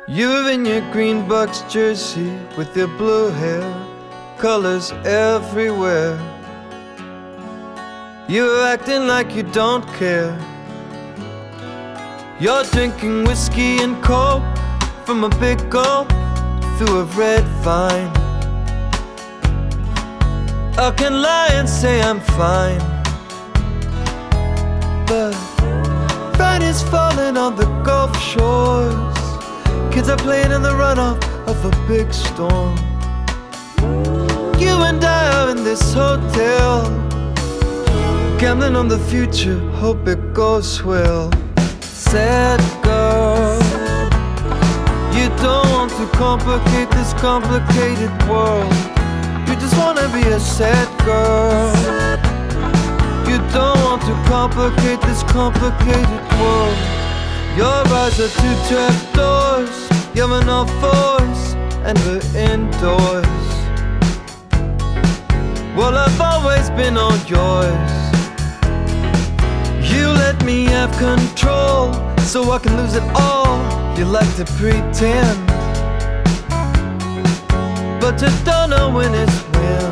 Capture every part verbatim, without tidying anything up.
You're in your green Bucks jersey with your blue hair, colors everywhere. You're acting like you don't care. You're drinking whiskey and coke from a big gulp through a red vine. I can lie and say I'm fine, but rain is falling on the Gulf shores. Kids are playing in the runoff of a big storm. You and I are in this hotel, gambling on the future, hope it goes well. Sad girl, you don't want to complicate this complicated world. You just wanna be a sad girl. You don't want to complicate this complicated world. Your eyes are two trapdoors, you're on all fours and we're indoors. Well, I've always been all yours. You let me have control so I can lose it all. You like to pretend, but you don't know when it's when.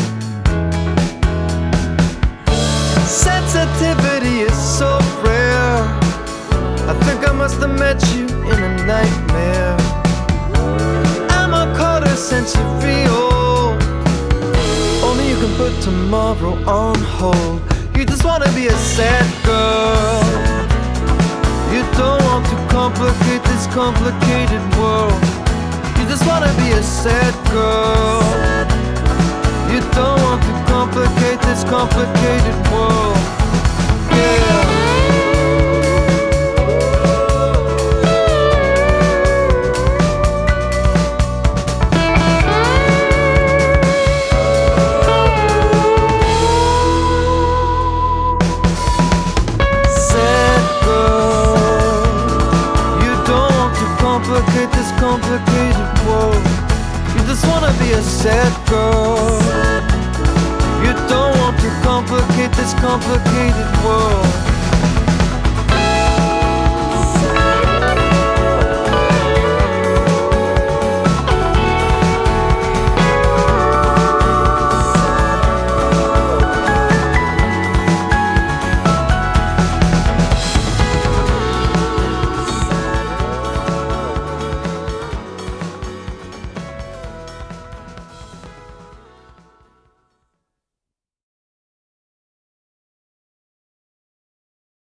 Sensitivity is so rare. I think I must have met you in a nightmare. I'm a quarter century old. Only you can put tomorrow on hold. You just wanna be a sad girl. You don't want to complicate this complicated world. You just wanna be a sad girl. You don't want to complicate this complicated world. Yeah. Complicate this complicated world. You just wanna be a sad girl. You don't want to complicate this complicated world.